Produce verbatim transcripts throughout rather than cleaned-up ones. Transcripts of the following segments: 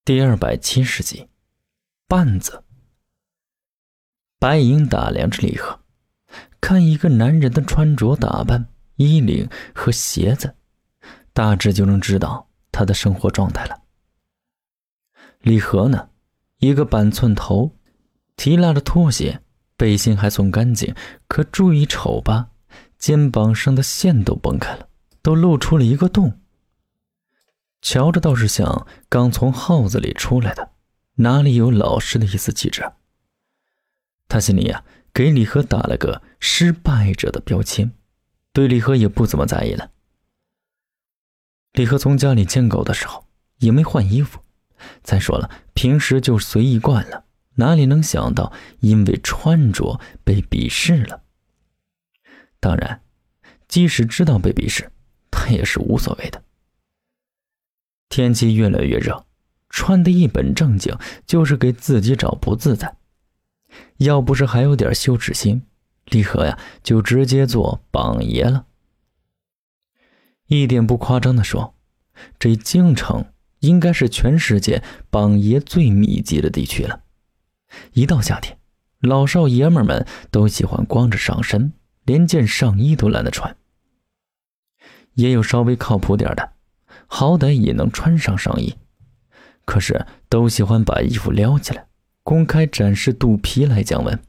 第二百七十集，绊子。白银打量着李贺，看一个男人的穿着打扮、衣领和鞋子，大致就能知道他的生活状态了。李贺呢，一个板寸头，提拉着拖鞋，背心还算干净，可注意瞅吧，肩膀上的线都崩开了，都露出了一个洞。瞧着倒是像刚从耗子里出来的，哪里有老实的一丝气质。他心里呀、啊，给李贺打了个失败者的标签，对李贺也不怎么在意了。李贺从家里牵狗的时候也没换衣服，再说了，平时就随意惯了，哪里能想到因为穿着被鄙视了。当然，即使知道被鄙视，他也是无所谓的。天气越来越热，穿得一本正经就是给自己找不自在。要不是还有点羞耻心，李贺呀就直接做榜爷了。一点不夸张地说，这京城应该是全世界榜爷最密集的地区了。一到夏天，老少爷们们都喜欢光着上身，连件上衣都懒得穿。也有稍微靠谱点的，好歹也能穿上上衣，可是都喜欢把衣服撩起来，公开展示肚皮来降温。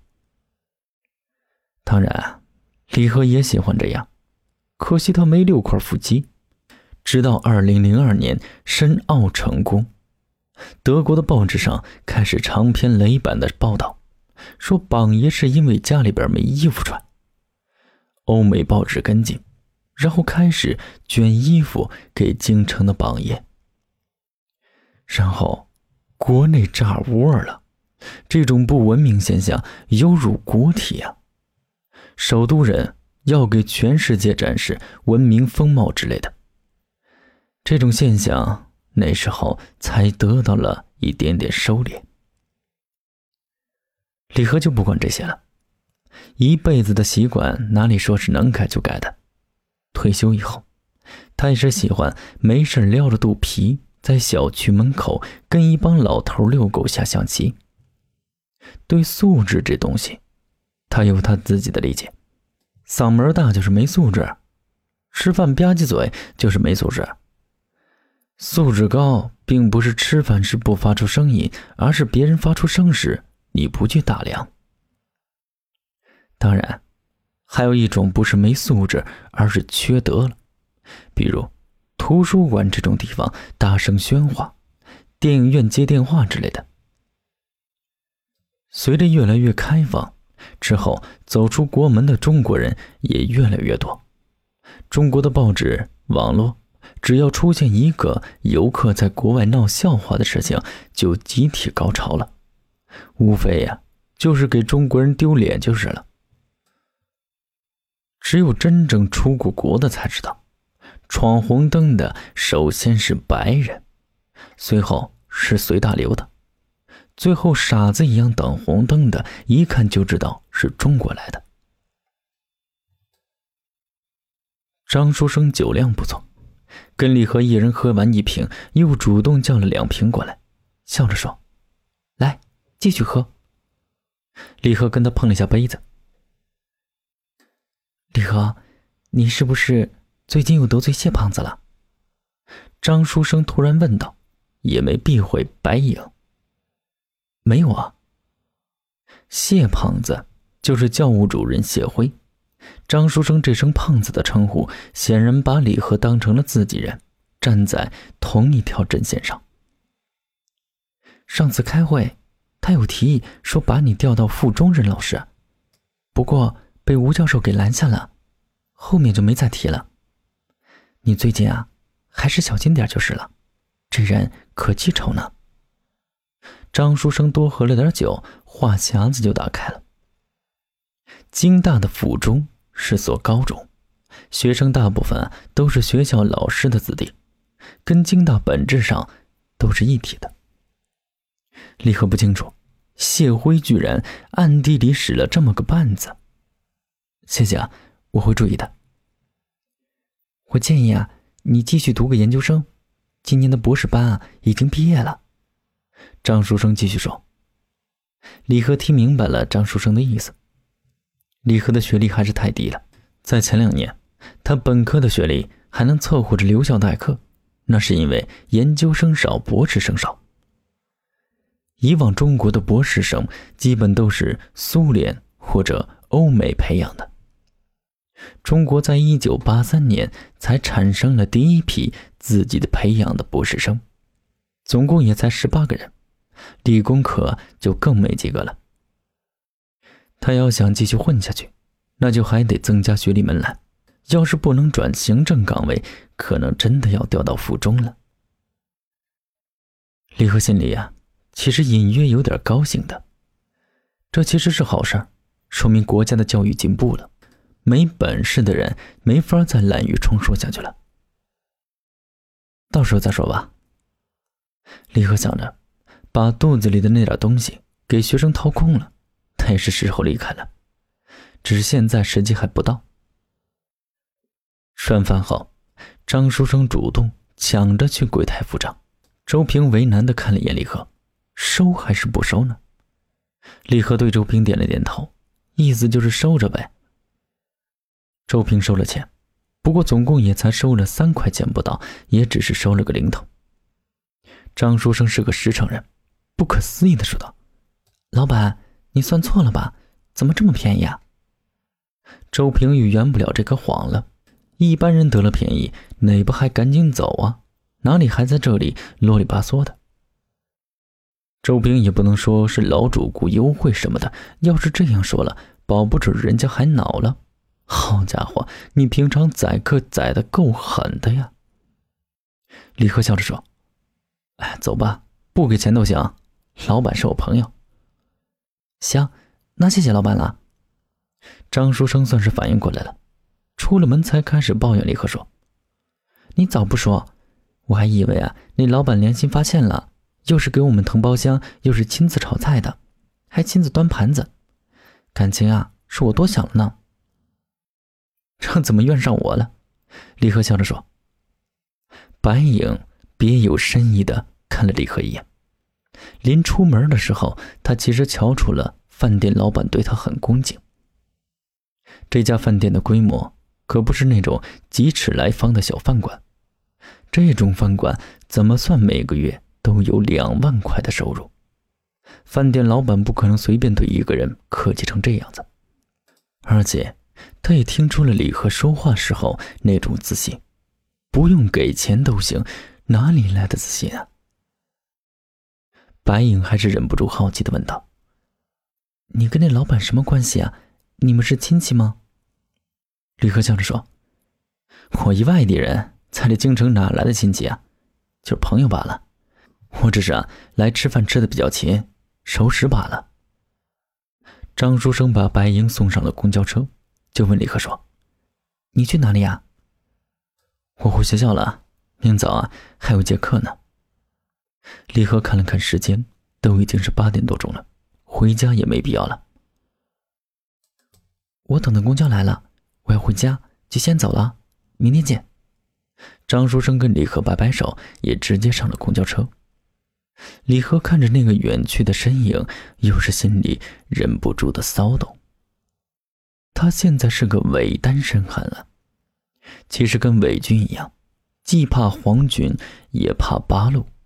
当然，李贺也喜欢这样，可惜他没六块腹肌。直到二零零二年申奥成功，德国的报纸上开始长篇累版的报道，说榜爷是因为家里边没衣服穿。欧美报纸跟进，然后开始捐衣服给京城的榜爷。然后国内炸窝了，这种不文明现象犹如国体啊！首都人要给全世界展示文明风貌之类的，这种现象那时候才得到了一点点收敛。李贺就不管这些了，一辈子的习惯哪里说是能改就改的。退休以后，他也是喜欢没事撩着肚皮在小区门口跟一帮老头遛狗下象棋。对素质这东西，他有他自己的理解。嗓门大就是没素质，吃饭吧唧嘴就是没素质。素质高并不是吃饭时不发出声音，而是别人发出声时你不去打量。当然还有一种不是没素质，而是缺德了，比如图书馆这种地方大声喧哗，电影院接电话之类的。随着越来越开放，之后走出国门的中国人也越来越多。中国的报纸、网络，只要出现一个游客在国外闹笑话的事情，就集体高潮了。无非呀、啊，就是给中国人丢脸就是了。只有真正出过国的才知道，闯红灯的首先是白人，随后是随大流的，最后傻子一样等红灯的，一看就知道是中国来的。张书生酒量不错，跟李贺一人喝完一瓶，又主动叫了两瓶过来，笑着说：“来，继续喝。”李贺跟他碰了一下杯子。李贺，你是不是最近又得罪谢胖子了？张书生突然问道，也没避讳白影。没有啊。谢胖子就是教务主任谢辉，张书生这声胖子的称呼显然把李贺当成了自己人，站在同一条阵线上。上次开会他有提议说把你调到副中任老师，不过被吴教授给拦下了，后面就没再提了。你最近啊，还是小心点就是了，这人可记仇呢。张书生多喝了点酒，话匣子就打开了。京大的附中是所高中，学生大部分都是学校老师的子弟，跟京大本质上都是一体的。李贺不清楚，谢辉居然暗地里使了这么个绊子。谢谢啊，我会注意的。我建议啊，你继续读个研究生，今年的博士班啊已经毕业了， 张书生继续说。李贺听明白了张书生的意思。李贺的学历还是太低了，在前两年他本科的学历还能凑合着留校代课，那是因为研究生少，博士生少。以往中国的博士生基本都是苏联或者欧美培养的。中国在一九八三年才产生了第一批自己的培养的博士生，总共也才十八个人，理工科就更没几个了。他要想继续混下去，那就还得增加学历门槛，要是不能转行政岗位，可能真的要调到附中了。李贺心里啊，其实隐约有点高兴的，这其实是好事，说明国家的教育进步了，没本事的人没法再滥竽充数下去了。到时候再说吧。李贺想着，把肚子里的那点东西给学生掏空了，他也是时候离开了，只是现在时机还不到。吃完饭后，张书生主动抢着去柜台付账。周平为难地看了一眼李贺，收还是不收呢？李贺对周平点了点头，意思就是收着呗。周平收了钱，不过总共也才收了三块钱不到，也只是收了个零头。张书生是个实诚人，不可思议地说道：“老板，你算错了吧？怎么这么便宜啊？”周平玉圆不了这个谎了，一般人得了便宜，哪不还赶紧走啊？哪里还在这里啰里吧嗦的？周平也不能说是老主顾优惠什么的，要是这样说了，保不准人家还恼了。好家伙，你平常宰客宰得够狠的呀！李贺笑着说：“哎，走吧，不给钱都行，老板是我朋友。”行，那谢谢老板了。张书生算是反应过来了，出了门才开始抱怨李贺说：“你早不说，我还以为啊，那老板良心发现了，又是给我们腾包厢，又是亲自炒菜的，还亲自端盘子，感情啊，是我多想了呢。”这怎么怨上我了？李贺笑着说。白影别有深意地看了李贺一眼。临出门的时候，他其实瞧出了饭店老板对他很恭敬。这家饭店的规模可不是那种几尺来方的小饭馆，这种饭馆怎么算每个月都有两万块的收入。饭店老板不可能随便对一个人客气成这样子，而且他也听出了李贺说话时候那种自信，不用给钱都行，哪里来的自信啊？白影还是忍不住好奇地问道：“你跟那老板什么关系啊？你们是亲戚吗？”李贺笑着说：“我一外地人，在这京城哪来的亲戚啊？就是朋友罢了。我只是啊，来吃饭吃的比较勤，熟识罢了。”张书生把白影送上了公交车，就问李贺说：“你去哪里啊？”“我回学校了，明早啊还有节课呢。”李贺看了看时间，都已经是八点多钟了，回家也没必要了。“我等的公交来了，我要回家，就先走了，明天见。”张书生跟李贺摆摆手，也直接上了公交车。李贺看着那个远去的身影，又是心里忍不住的骚动。他现在是个伪单身汉了，其实跟伪军一样，既怕皇军也怕八路。